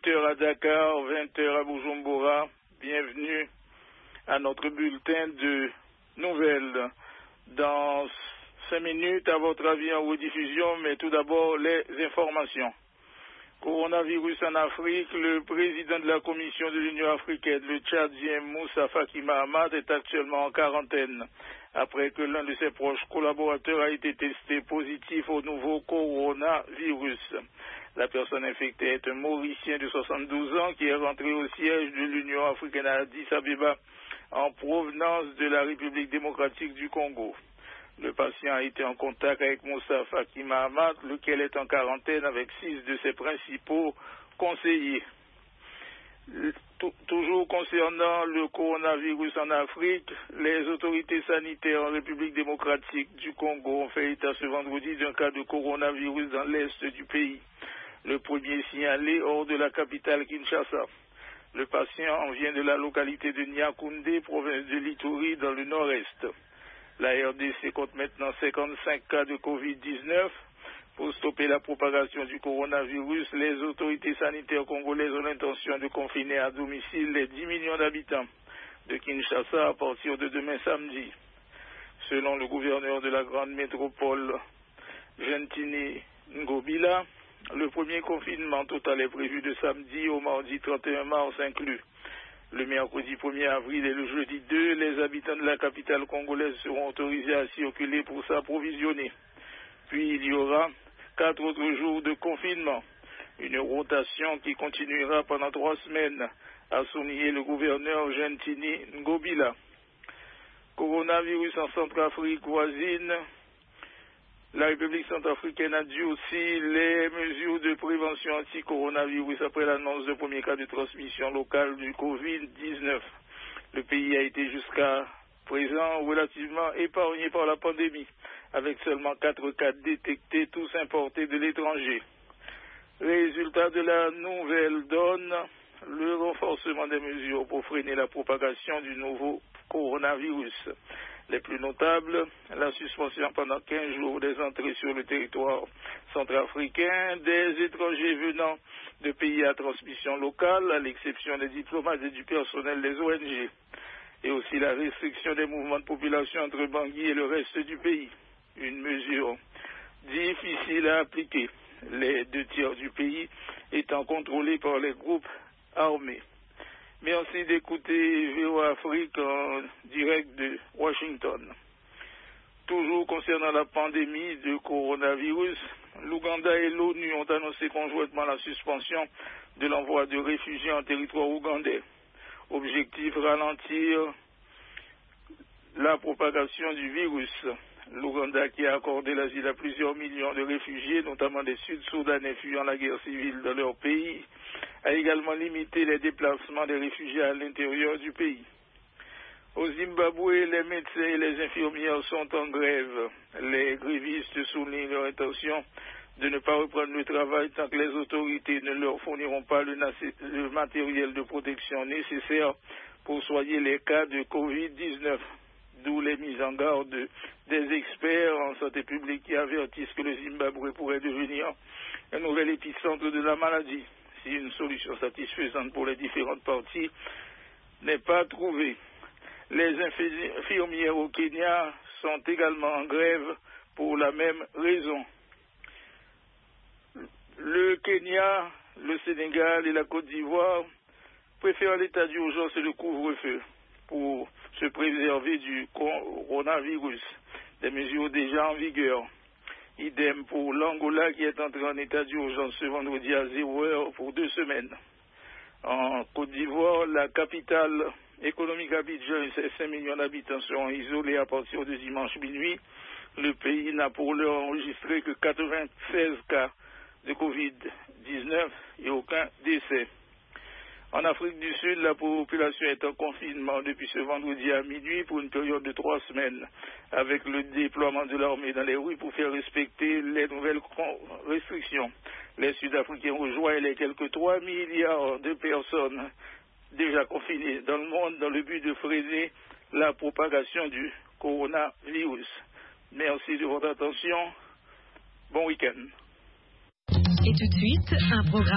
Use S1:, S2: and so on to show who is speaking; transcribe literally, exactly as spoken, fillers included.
S1: heures à Dakar, vingt heures à Bujumbura. Bienvenue à notre bulletin de nouvelles. Dans cinq minutes, à votre avis en rediffusion, mais tout d'abord les informations. Coronavirus en Afrique, le président de la Commission de l'Union africaine, le Tchadien Moussa Faki Mahamat, est actuellement en quarantaine après que l'un de ses proches collaborateurs a été testé positif au nouveau coronavirus. La personne infectée est un Mauricien de soixante-douze ans qui est rentré au siège de l'Union africaine à Addis Abeba en provenance de la République démocratique du Congo. Le patient a été en contact avec Moussa Faki Mahamat, lequel est en quarantaine avec six de ses principaux conseillers. Toujours concernant le coronavirus en Afrique, les autorités sanitaires en République démocratique du Congo ont fait état ce vendredi d'un cas de coronavirus dans l'est du pays. Le premier signalé hors de la capitale Kinshasa. Le patient vient de la localité de Niakoundé, province de l'Ituri, dans le nord-est. La R D C compte maintenant cinquante-cinq cas de covid dix-neuf. Pour stopper la propagation du coronavirus, les autorités sanitaires congolaises ont l'intention de confiner à domicile les dix millions d'habitants de Kinshasa à partir de demain samedi. Selon le gouverneur de la grande métropole, Gentini Ngobila, le premier confinement total est prévu de samedi au mardi trente et un mars inclus. Le mercredi premier avril et le jeudi deux, les habitants de la capitale congolaise seront autorisés à circuler pour s'approvisionner. Puis il y aura quatre autres jours de confinement, une rotation qui continuera pendant trois semaines, a souligné le gouverneur Gentini Ngobila. Coronavirus en Centrafrique voisine. La République centrafricaine a dû aussi les mesures de prévention anti-coronavirus après l'annonce de premier cas de transmission locale du covid dix-neuf. Le pays a été jusqu'à présent relativement épargné par la pandémie, avec seulement quatre cas détectés, tous importés de l'étranger. Résultat de la nouvelle donne, le renforcement des mesures pour freiner la propagation du nouveau coronavirus. Les plus notables, la suspension pendant quinze jours des entrées sur le territoire centrafricain des étrangers venant de pays à transmission locale, à l'exception des diplomates et du personnel des O N G, et aussi la restriction des mouvements de population entre Bangui et le reste du pays. Une mesure difficile à appliquer, les deux tiers du pays étant contrôlés par les groupes armés. Merci d'écouter V O Afrique en direct de Washington. Toujours concernant la pandémie de coronavirus, l'Ouganda et l'ONU ont annoncé conjointement la suspension de l'envoi de réfugiés en territoire ougandais. Objectif, ralentir la propagation du virus. L'Ouganda, qui a accordé l'asile à plusieurs millions de réfugiés, notamment des Sud-Soudanais fuyant la guerre civile dans leur pays, a également limité les déplacements des réfugiés à l'intérieur du pays. Au Zimbabwe, les médecins et les infirmières sont en grève. Les grévistes soulignent leur intention de ne pas reprendre le travail tant que les autorités ne leur fourniront pas le, le matériel de protection nécessaire pour soigner les cas de covid dix-neuf. D'où les mises en garde des experts en santé publique qui avertissent que le Zimbabwe pourrait devenir un nouvel épicentre de la maladie si une solution satisfaisante pour les différentes parties n'est pas trouvée. Les infirmières au Kenya sont également en grève pour la même raison. Le Kenya, le Sénégal et la Côte d'Ivoire préfèrent l'état d'urgence et le couvre-feu pour se préserver du coronavirus, des mesures déjà en vigueur. Idem pour l'Angola qui est entré en état d'urgence ce vendredi à zéro heure pour deux semaines. En Côte d'Ivoire, la capitale économique Abidjan et ses cinq millions d'habitants seront isolés à partir de dimanche minuit. Le pays n'a pour l'heure enregistré que quatre-vingt-seize cas de covid dix-neuf et aucun décès. En Afrique du Sud, la population est en confinement depuis ce vendredi à minuit pour une période de trois semaines, avec le déploiement de l'armée dans les rues pour faire respecter les nouvelles restrictions. Les Sud-Africains rejoignent les quelques trois milliards de personnes déjà confinées dans le monde dans le but de freiner la propagation du coronavirus. Merci de votre attention. Bon week-end.
S2: Et tout de suite, un programme